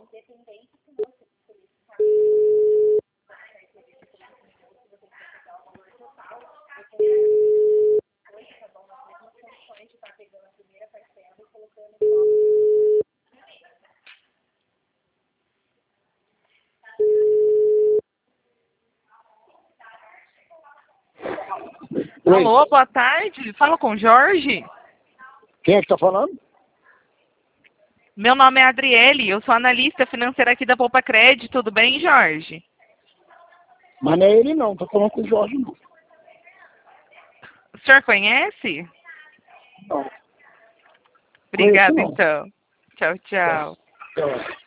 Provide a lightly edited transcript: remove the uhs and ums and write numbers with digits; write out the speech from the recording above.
Oi. Alô, boa tarde. Fala com o Jorge. Quem é que tá falando? Meu nome é Adriele, eu sou analista financeira aqui da Poupa Crédito. Tudo bem, Jorge? Mas não é ele não, tô falando com o Jorge não. O senhor conhece? Não. Obrigada, Conheço, não. então. Tchau, tchau. Tchau.